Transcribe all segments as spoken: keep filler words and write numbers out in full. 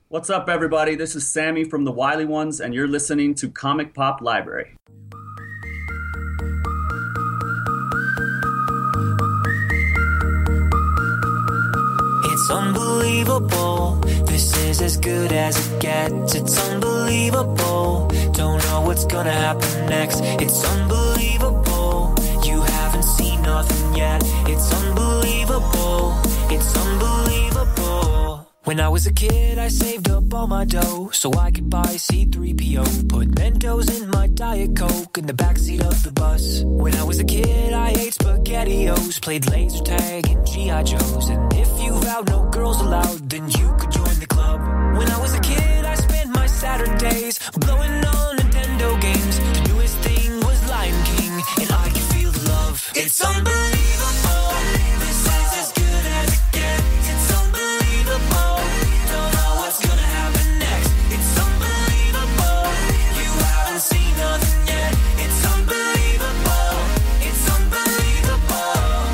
What's up, everybody? This is Sammy from the Wiley Ones, and you're listening to Comic Pop Library. It's unbelievable. This is as good as it gets. It's unbelievable. Don't know what's gonna happen next. It's unbelievable. You haven't seen nothing yet. It's unbelievable. It's unbelievable. When I was a kid, I saved up all my dough so I could buy C three P O. Put Mentos in my Diet Coke in the backseat of the bus. When I was a kid, I ate SpaghettiOs, played laser tag and G I Joes. And if you vowed no girls allowed, then you could join the club. When I was a kid, I spent my Saturdays blowing on Nintendo games. The newest thing was Lion King, and I could feel the love. It's unbelievable. This is as good as it gets. It's unbelievable. Don't know what's gonna happen next. It's unbelievable. You haven't seen nothing yet. It's unbelievable. It's unbelievable.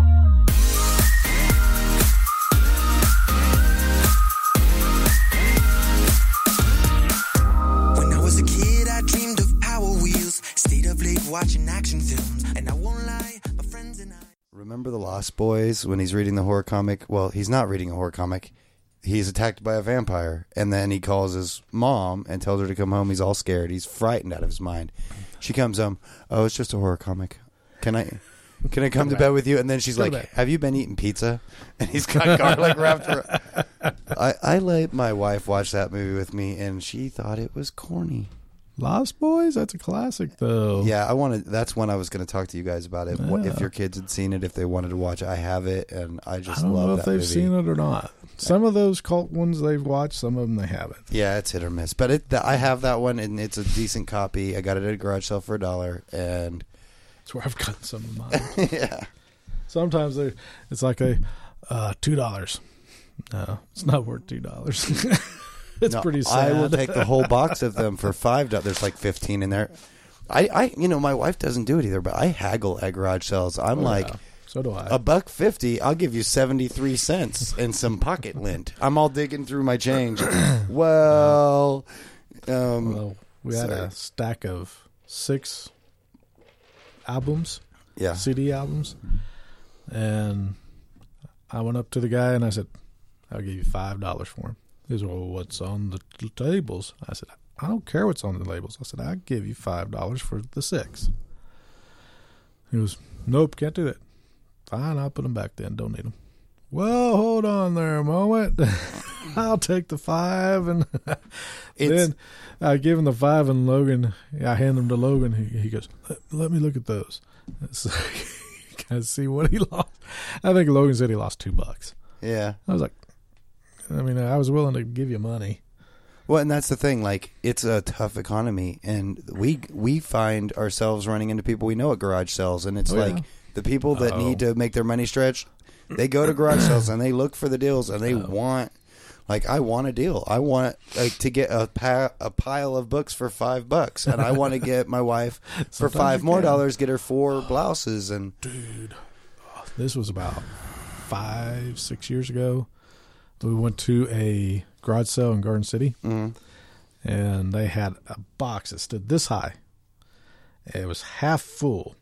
When I was a kid, I dreamed of Power Wheels. Stayed up late watching action films. And I won't lie, my friends and I... Remember the Lost Boys when he's reading the horror comic? Well, he's not reading a horror comic. He's attacked by a vampire, and then he calls his mom and tells her to come home. He's all scared. He's frightened out of his mind. She comes home. Oh, it's just a horror comic. Can I can I come to bed with you? And then she's like, have you been eating pizza? And he's got garlic wrapped around. I, I let my wife watch that movie with me, and she thought it was corny. Lost Boys? That's a classic, though. Yeah, I wanted. That's when I was going to talk to you guys about it. What, Yeah. if your kids had seen it, if they wanted to watch it, I have it, and I just I don't love know that if they've movie. seen it or not. Some of those cult ones they've watched, some of them they haven't. Yeah, it's hit or miss. But it, the, I have that one, and it's a decent copy. I got it at a garage sale for a dollar, and That's where I've got some of mine. yeah, Sometimes they, it's like a uh, two dollars. No, it's not worth two dollars. It's No, pretty sad. I will take the whole box of them for five dollars. There's like fifteen in there. I, I, you know, my wife doesn't do it either, but I haggle at garage sales. I'm Oh, like, yeah. So do I. a buck fifty. I'll give you seventy three cents and some pocket lint. I'm all digging through my change. Well, um, well, we had sorry. a stack of six albums, yeah, C D albums, and I went up to the guy and I said, "I'll give you five dollars for them." He said, "Well, what's on the t- labels?" I said, "I don't care what's on the labels." I said, "I'll give you five dollars for the six." He goes, "Nope, can't do that." Fine, I'll put them back then. Don't need them. Well, hold on there a moment. I'll take the five, and then I give him the five, and Logan, I hand them to Logan. He, he goes, let, let me look at those. So, you guys see what he lost? I think Logan said he lost two bucks. yeah. I was like, I mean, I was willing to give you money. Well, and that's the thing. Like, it's a tough economy, and we we find ourselves running into people we know at garage sales, and it's Oh, like yeah. the people that Uh-oh. need to make their money stretch. They go to garage sales and they look for the deals, and they Oh. want, like, I want a deal. I want like, to get a pa- a pile of books for five bucks, and I want to get my wife for Sometimes five you more can. dollars, get her four blouses, and Dude, this was about five, six years ago. We went to a garage sale in Garden City, mm, and they had a box that stood this high. It was half full,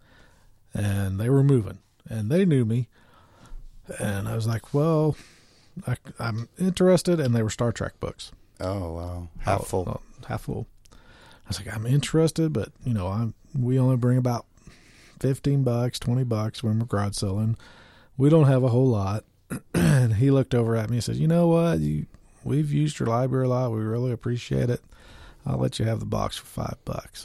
and they were moving, and they knew me. And I was like, well, I, I'm interested, and they were Star Trek books. oh wow, half Oh, full. oh, half full. I was like, I'm interested, but, you know, I'm we only bring about fifteen bucks, twenty bucks when we're garage selling. We don't have a whole lot. And he looked over at me and said, you know what? You, we've used your library a lot. We really appreciate it. I'll let you have the box for five bucks.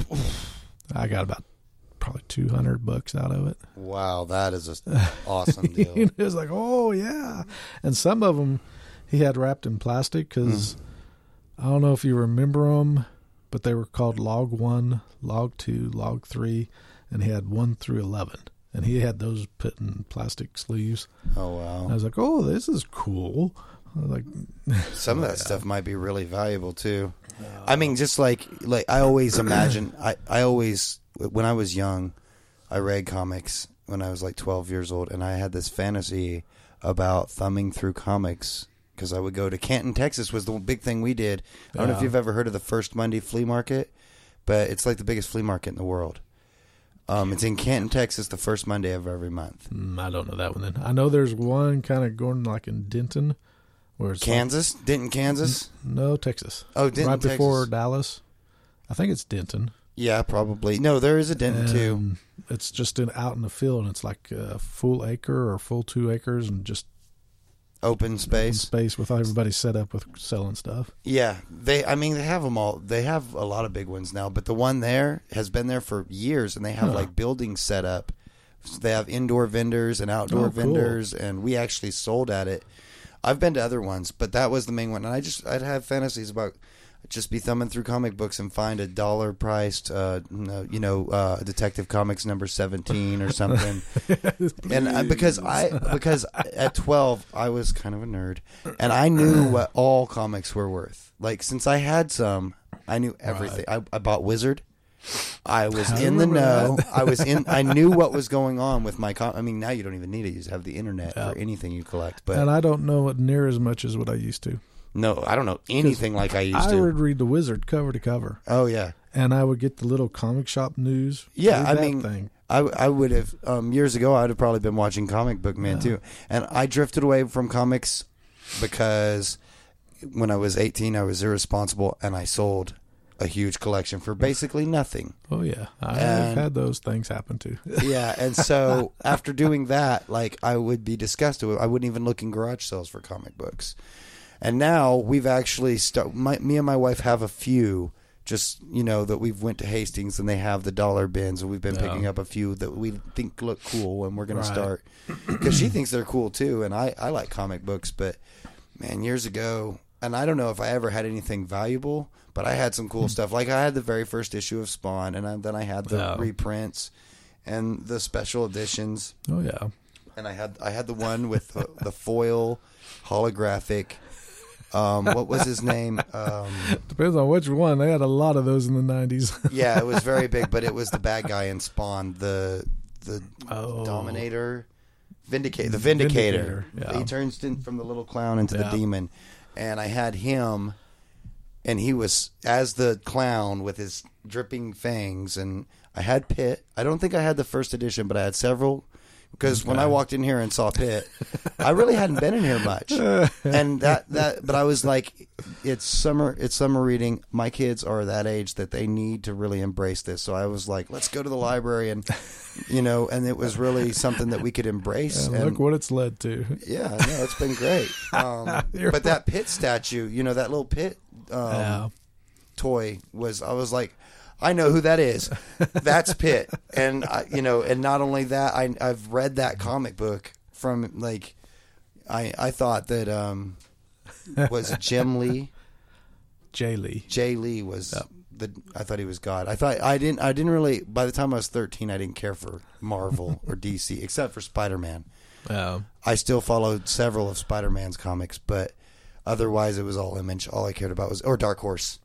I got about probably two hundred bucks out of it. Wow, that is an awesome deal. It was like, oh, yeah. And some of them he had wrapped in plastic because I don't know if you remember them, but they were called Log one, Log two, Log three, and he had one through eleven. And he had those put in plastic sleeves. Oh wow, I was like, oh, this is cool. I was like, some of oh, that yeah. stuff might be really valuable too. I mean, just like like I always imagine. I I always when I was young, I read comics when I was like twelve years old, and I had this fantasy about thumbing through comics because I would go to Canton, Texas was the big thing we did. I don't know if Yeah. you've ever heard of the First Monday Flea Market, but it's like the biggest flea market in the world. Um, it's in Canton, Texas, the first Monday of every month. Mm, I don't know that one then. I know there's one kind of going like in Denton. Where it's Kansas? Denton, Kansas? Like, no, Texas. Oh, Denton, Right before Texas. Dallas. I think it's Denton. Yeah, probably. No, there is a Denton, too. And it's just in, out in the field, and it's like a full acre or full two acres and just Open space. space with everybody set up with selling stuff. Yeah, they. I mean, they have them all. They have a lot of big ones now, but the one there has been there for years, and they have Huh. like buildings set up. So they have indoor vendors and outdoor Oh, cool. vendors, and we actually sold at it. I've been to other ones, but that was the main one. And I just I'd have fantasies about just be thumbing through comic books and find a dollar priced, uh, you know, uh, Detective Comics number seventeen or something. And I, because I because at twelve I was kind of a nerd, and I knew what all comics were worth. Like since I had some, I knew everything. I, I bought Wizard. I was I in the remember know. that. I was in. I knew what was going on with my. Com- I mean, now you don't even need it. You just have the internet Yeah. for anything you collect. But And I don't know it near as much as what I used to. no, I don't know anything like I used I to. would read The Wizard cover to cover, Oh yeah, and I would get the little comic shop news. yeah. Read I that mean, thing. I I would have um, years ago. I would have probably been watching Comic Book Man too, and I drifted away from comics because when I was eighteen, I was irresponsible and I sold a huge collection for basically nothing. Oh yeah, I've And- had those things happen too. Yeah, and so after doing that, like I would be disgusted with. I wouldn't even look in garage sales for comic books. And now we've actually st- my, me and my wife have a few. Just you know that we've went to Hastings and they have the dollar bins, and we've been picking Yeah. up a few that we think look cool, and we're going Right. to start because she thinks they're cool too, and I I like comic books, but man, years ago, and I don't know if I ever had anything valuable, but I had some cool stuff. Like I had the very first issue of Spawn, and I, then I had the Yeah. reprints and the special editions, Oh yeah, and I had I had the one with the, the foil holographic. Um, what was his name? Um, depends on which one. They had a lot of those in the nineties. yeah, it was very big, but it was the bad guy in Spawn, the the Oh. Dominator, Vindicate, the Vindicator. Vindicator, yeah. He turns in, from the little clown into Yeah. the demon, and I had him, and he was as the clown with his dripping fangs, and I had Pitt. I don't think I had the first edition, but I had several. Because when I walked in here and saw Pitt, I really hadn't been in here much, and that that. But I was like, it's summer. It's summer reading. My kids are that age that they need to really embrace this. So I was like, let's go to the library, and you know, and it was really something that we could embrace. And and look what it's led to. yeah, no, it's been great. Um, You're but that Pitt statue, you know, that little Pitt um, Yeah. toy was. I was like, I know who that is. That's Pitt, and I, you know, and not only that, I I've read that comic book from like, I I thought that um, was it Jim Lee, Jay Lee. Jay Lee was the. I thought he was God. I thought I didn't. I didn't really. By the time I was thirteen, I didn't care for Marvel or D C except for Spider-Man. Yeah. I still followed several of Spider-Man's comics, but otherwise it was all Image. All I cared about was or Dark Horse.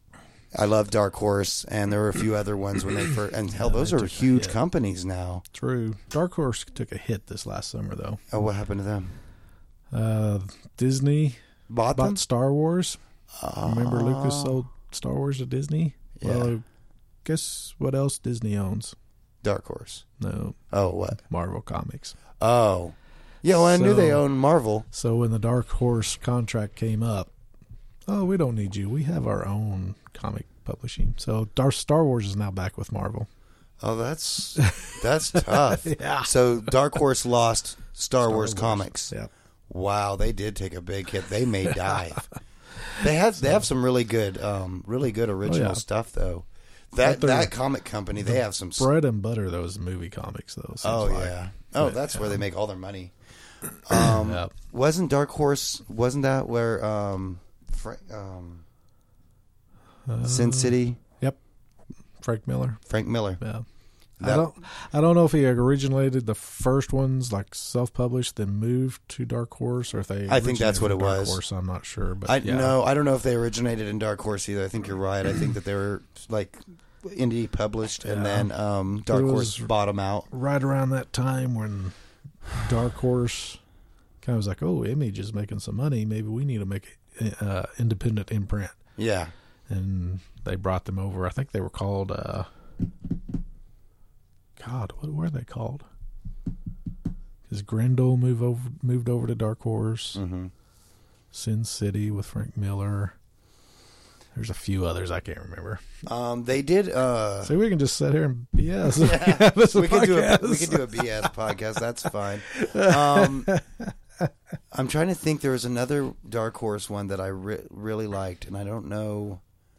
I love Dark Horse, and there were a few other ones when they first. And hell, those they are took a huge hit. companies now. True. Dark Horse took a hit this last summer though. Oh, what happened to them? Uh, Disney Bought them? bought Star Wars. Remember Ah. Lucas sold Star Wars to Disney? Yeah. Well, guess what else Disney owns? Dark Horse. No, Oh, what? Marvel Comics. Oh, yeah. Well, I knew So- they owned Marvel. So when the Dark Horse contract came up, oh, we don't need you. We have our own comic publishing. So Dar- Star Wars is now back with Marvel. Oh, that's that's tough. Yeah. So Dark Horse lost Star, Wars, comics. Yeah. Wow, they did take a big hit. They may dive. They have they have some really good, um, really good original yeah. stuff though. That But they're- that comic company, they have some. s- Bread and butter, those movie comics, though. seems Oh like. yeah. Oh, But, that's where they um, make all their money. Um, Yeah. Wasn't Dark Horse? Wasn't that where um, Fra- um, Uh, Sin City? Yep. Frank Miller. Frank Miller. Yeah. That- I don't. I don't know if he originated the first ones like self-published, then moved to Dark Horse, or if they. I think that's originated what from it Dark was. Horse, I'm not sure, but I yeah. no, I don't know if they originated in Dark Horse either. I think you're right. I think that they were like indie published, and Yeah. then um, Dark It Horse was- bought them out. Right around that time when Dark Horse kind of was like, oh, Image is making some money. Maybe we need to make an uh, independent imprint. Yeah. And they brought them over. I think they were called, uh, God, what were they called? Because Grendel moved over, moved over to Dark Horse. Mm-hmm. Sin City with Frank Miller. There's a few others I can't remember. Um, they did. Uh, So we can just sit here and B S. Yeah, This we could do a podcast. we could do a B S podcast. That's fine. Um, I'm trying to think. There was another Dark Horse one that I re- really liked, and I don't know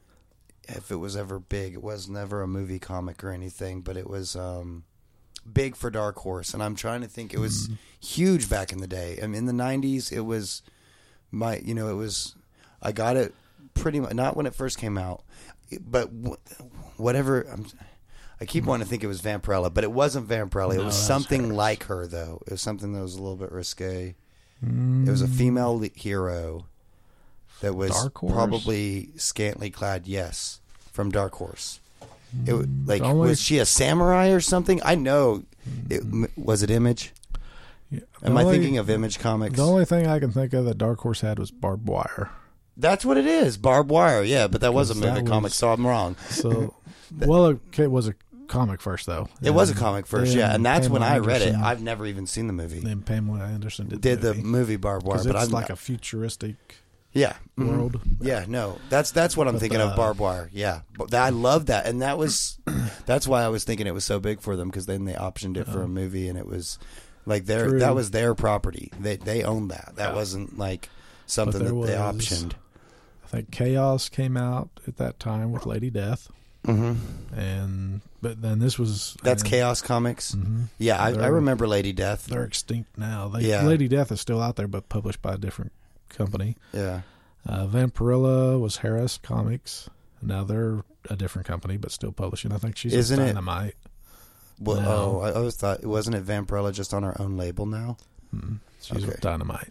if it was ever big. It was never a movie comic or anything, but it was um, big for Dark Horse. And I'm trying to think. It was Mm-hmm. huge back in the day. I mean, in the nineties, it was my. You know, it was. I got it pretty much not when it first came out, but w- whatever. I'm, I keep wanting to think it was Vampirella, but it wasn't Vampirella. It No, was that's something hers. like her, though. It was something that was a little bit risque. It was a female le- hero that was Dark Horse? probably scantily clad. Yes, from Dark Horse. It w- like The only- was she a samurai or something? I know. It, m- was it Image? Yeah, Am the I only- thinking of Image Comics? The only thing I can think of that Dark Horse had was Barbed Wire. That's what it is. Barbed Wire. Yeah, but that was a 'Cause that movie comic, was- so I'm wrong. So, well, it, it was a comic first, though. It was a And comic first, then yeah, and that's when Pamela I read it. Anderson- I've never even seen the movie. Then Pamela Anderson did, Did the the movie. movie Barbed Wire, Because but it's I'm like a futuristic yeah mhm. world. Yeah, no, that's that's what I'm But, thinking uh, of. Barbed Wire, yeah. But I love that, and that was that's why I was thinking it was so big for them because then they optioned it for a movie, and it was like their True. that was their property. They they owned that. That Yeah. wasn't like something there that they was- optioned. I think Chaos came out at that time with Lady Death, Mm-hmm. and but then this was That's and Chaos Comics. Mhm. Yeah, I, I They're- remember Lady Death. They're extinct now. They, Yeah. Lady Death is still out there, but published by a different company. Yeah. Uh, Vampirella was Harris Comics. Now they're a different company, but still publishing. I think she's Isn't with it- Dynamite. Well, No. oh, I always thought wasn't it Vampirella just on her own label now? Mm, she's Okay. with Dynamite.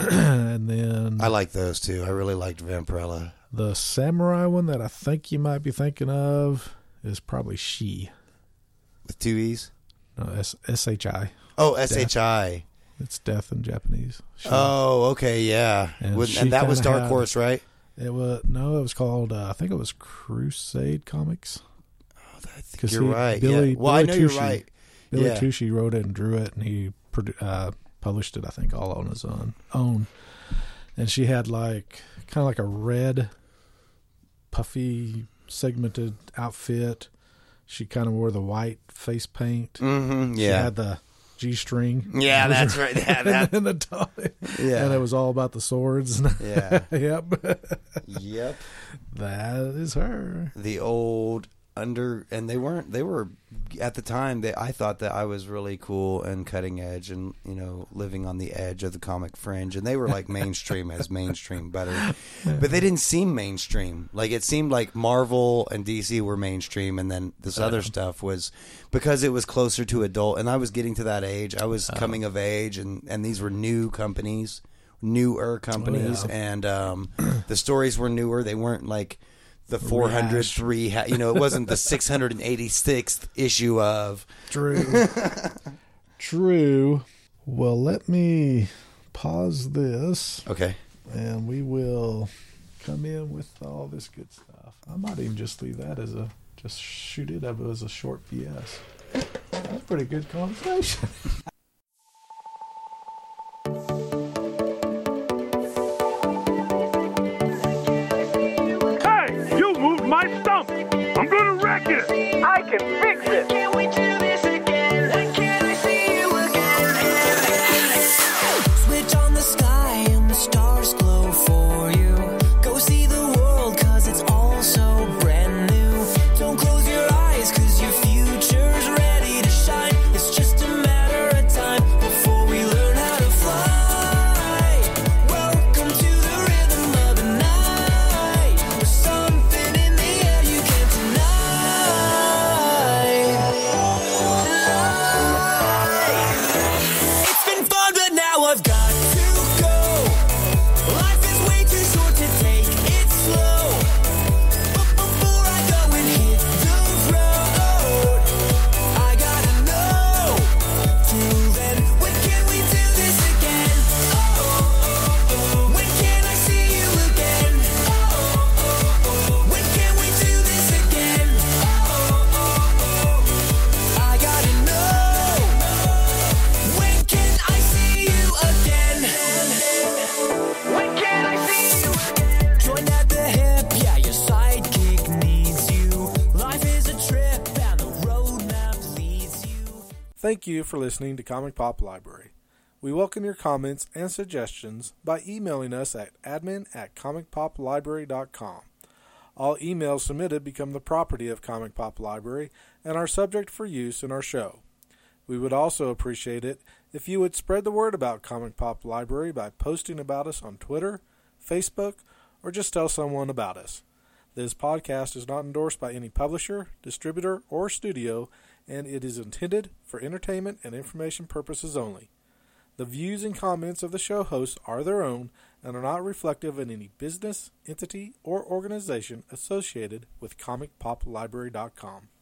And then I like those too. I really liked Vampirella. the samurai one that I think you might be thinking of is probably She. With two E's? No, S S H I. Oh, S H I. It's death in Japanese. She. Oh, okay, yeah. And With- she and that was kinda Dark had- Horse, right? It was no, it was called. Uh, I think it was Crusade Comics. I think 'Cause you're he- right. Billy- yeah. Well, I know Billy you're Tucci. right. Billy Yeah. Tucci wrote it and drew it, and he produ- uh, published it. I think all on his own. Own. And she had like kind of like a red, puffy, segmented outfit. She kind of wore the white face paint. Mm-hmm. She Yeah. had the G string. Yeah, that's right. Yeah, that, and the top. yeah. And it was all about the swords. yeah. Yep. Yep. That is her. The old under and they weren't they were at the time they I thought that I was really cool and cutting edge and you know living on the edge of the comic fringe, and they were like mainstream as mainstream better, but they didn't seem mainstream. Like it seemed like Marvel and D C were mainstream, and then this other stuff was because it was closer to adult, and I was getting to that age. I was coming of age, and and these were new companies, newer companies, Oh, yeah. and um, the stories were newer. They weren't like the four hundred three, ha- you know, it wasn't the six hundred eighty-sixth issue of. True. True. Well, let me pause this, Okay. and we will come in with all this good stuff. I might even just leave that as a, just shoot it up as a short P S. That's a pretty good conversation. Hey, you moved my stump. I'm gonna wreck it. I can fix it. Can we do this again? When can I see you again? Switch on the sky and the stars glow for you. Go see the world cause it's all so brand new. Don't close your eyes cause your future's ready to shine. It's just a matter of time before we learn how to fly. Welcome to the rhythm of the night. There's something in the air you can't deny. Thank you for listening to Comic Pop Library. We welcome your comments and suggestions by emailing us at admin at comic pop library dot com. All emails submitted become the property of Comic Pop Library and are subject for use in our show. We would also appreciate it if you would spread the word about Comic Pop Library by posting about us on Twitter, Facebook, or just tell someone about us. This podcast is not endorsed by any publisher, distributor, or studio, and it is intended for entertainment and information purposes only. The views and comments of the show hosts are their own and are not reflective of any business, entity, or organization associated with comic pop library dot com.